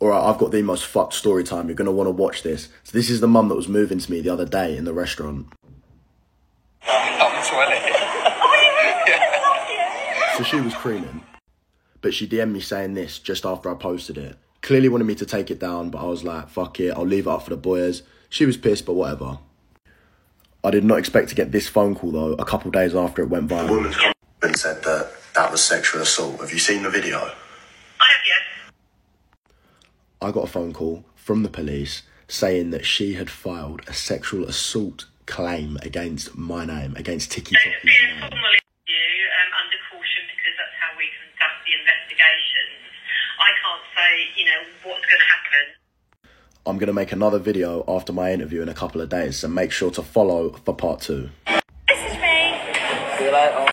Alright, I've got the most fucked story time. You're going to want to watch this. So this is the mum that was moving to me the other day in the restaurant. I'm 20. So she was creaming, but she DM'd me saying this just after I posted it. Clearly wanted me to take it down, but I was like, fuck it, I'll leave it up for the boys. She was pissed, but whatever. I did not expect to get this phone call though, a couple days after it went viral. The woman's come and said that was sexual assault. Have you seen the video? I have, yes. I got a phone call from the police saying that she had filed a sexual assault claim against my name, against Tiki Toki's name. Formally you under caution because that's how we conduct the investigations. I can't say, what's going to happen. I'm going to make another video after my interview in a couple of days, so make sure to follow for part 2. This is me. See you later.